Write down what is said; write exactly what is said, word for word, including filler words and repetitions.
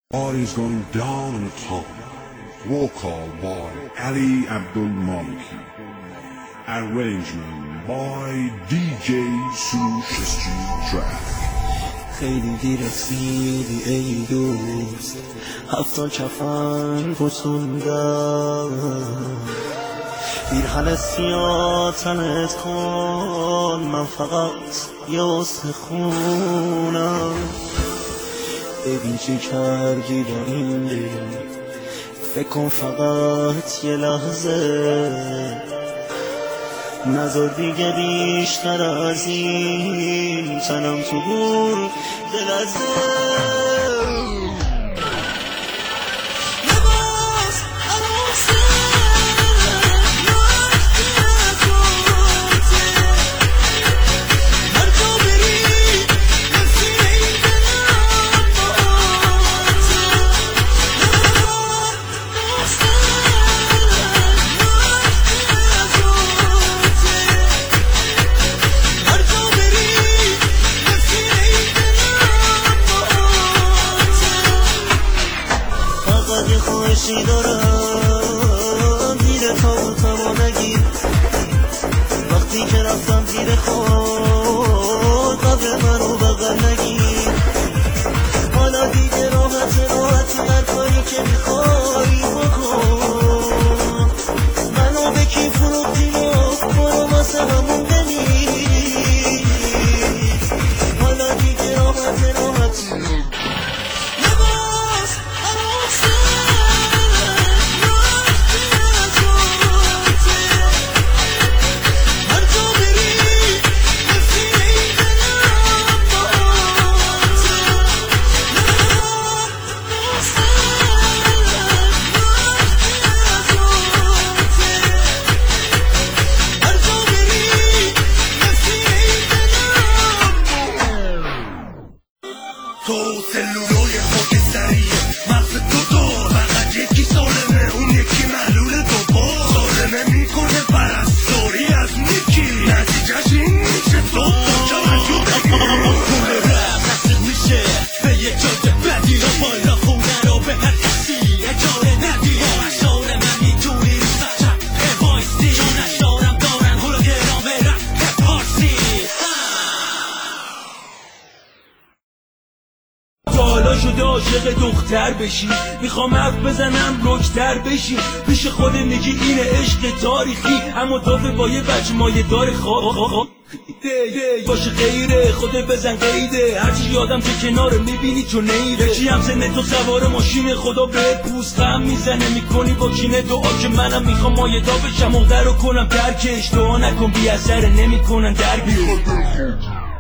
Party's going down on the top. Roll call by Ali Abdul Maliki. Arrangement by دی جی سوشستی Track. خیلی دیر رسیدی ای دوست، هفتان کفن پسوندم، پیرهن سیاه تنت کن، من فقط یه استخونم. ببین چی کردی با این دل، فکر کن فقط یه لحظه، نذار دیگه بیشتر از این تنم تو گور دلزه. خوشی دارم زیر تابوتمو نگیر، وقتی که رفتم زیر خود قبل منو بغل نگیر. حالا دیگه راحت راحت هر کاری که میخوایی بکن، منو به کی فروختی و برو واسه همون بمیر. حالا دیگه راحت راحت تو سلولای خاکستریه، مغز تو دار فقط یکی سالمه، اون یکی معلول دوبار سالمه میکنه پرستاری از نیکی، نتیجهش این میشه تو داشتم هشو بگیر. پول رفت تصدیق میشه به یه جاده بدی رو بالا خونه رو به هر کسی اجاره ندی. اشار من میتونی رو سرچپ وایسی، چون اشارم دارن هولوگرام رپ پارسی. حالا شده عاشق دختر بشی، میخوام حرف بزنم رکتر بشی، پیش خود میگی اینه عشق تاریخی، اما دافه با یه بچه مایه دار خواه باشه غیره خودت بزن قیده، هرچی یادم که کناره میبینی تو نیره. یکی هم سن تو سوار ماشین خدا بهت پوست غم میزنه، میکنی با کینه دعا که منم میخوام مایه دا بشم، مقدر رو کنم درکش، دعا نکن بی اثره نمیکنن درگیر.